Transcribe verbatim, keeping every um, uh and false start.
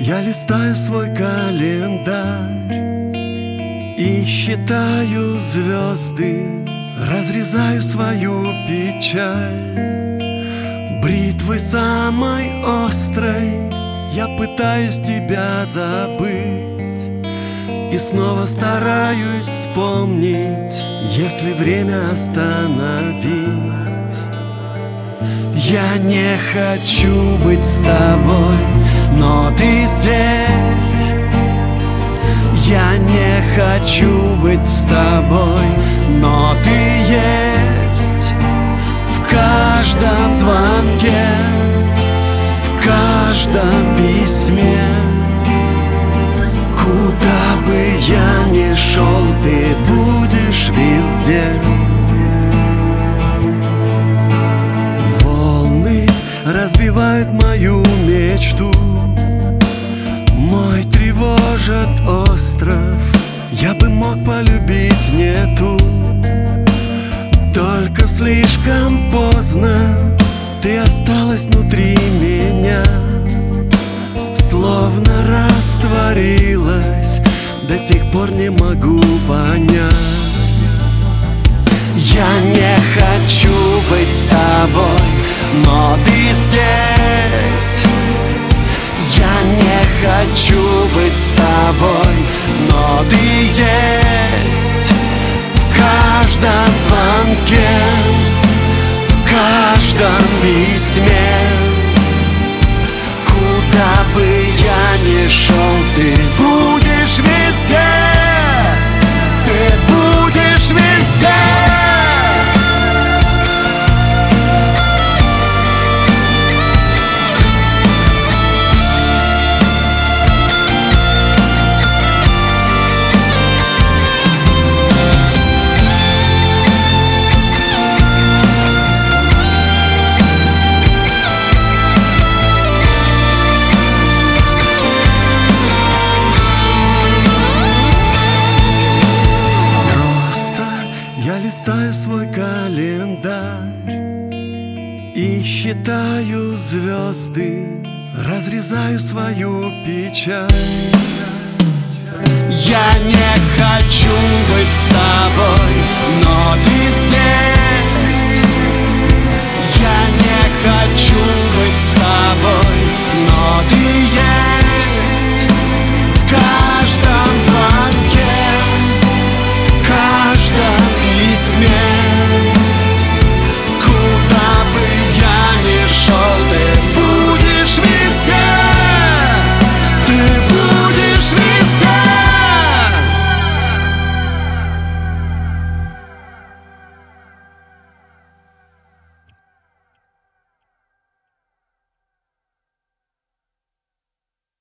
Я листаю свой календарь и считаю звезды, разрезаю свою печаль. Бритвой самой острой я пытаюсь тебя забыть и снова стараюсь вспомнить, если время остановить. Я не хочу быть с тобой, но ты здесь. Я не хочу быть с тобой, но ты есть. В каждом звонке, в каждом письме, куда бы я ни шел, ты будешь везде. Волны разбивают мою мечту, мой тревожит остров. Я бы мог полюбить не ту, только слишком поздно ты осталась внутри меня, словно растворилась, до сих пор не могу понять. Я не хочу быть с тобой, но ты здесь. Я не хочу быть с тобой, но ты есть. В каждом звонке, в каждом письме, куда бы я ни шел, ты будешь везде. Ты будешь везде. Я листаю свой календарь и считаю звезды, разрезаю свою печаль. Я не хочу быть с тобой,